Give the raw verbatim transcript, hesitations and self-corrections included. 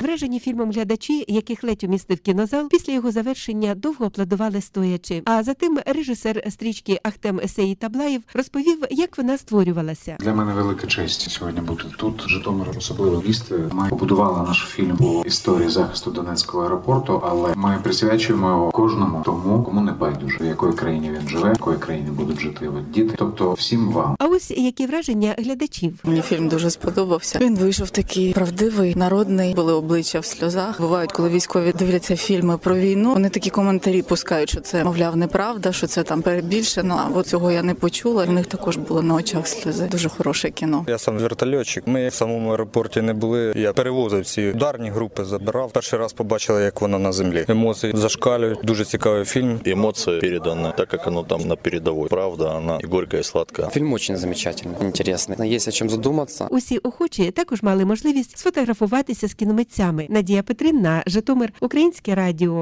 Вражені фільмом глядачі, яких ледь умістив кінозал, після його завершення довго аплодували стоячи. А затим режисер стрічки Ахтем Сеїт Аблаєв розповів, як вона створювалася. Для мене велика честь сьогодні бути тут. Житомир – особливе місто. Ми побудували наш фільм по історії захисту Донецького аеропорту, але ми присвячуємо його кожному тому, кому не байдуже, в якої країні він живе, в якої країні будуть жити його діти, тобто всім вам. А ось які враження глядачів. Мені фільм дуже сподобався. Він вийшов такий правдивий, народний, були обличчя в сльозах. Бувають, коли військові дивляться фільми про війну, вони такі коментарі пускають, що це, мовляв, неправда, що це там перебільшено, а от цього я не почула. У них також було на очах сльози. Дуже хороше кіно. Я сам вертольотчик. Ми в самому аеропорті не були. Я перевозив ці ударні групи, забирав. Перший раз побачили, як воно на землі. Емоції зашкалюють. Дуже цікавий фільм. Эмоции переданы так, как оно там на передовой. Правда, она и горькая, и сладкая. Фильм очень замечательный, интересный. Есть о чем задуматься. Усі охочі також мали можливість сфотографуватися з кіномитцями. Надія Петрівна, Житомир, Українське радіо.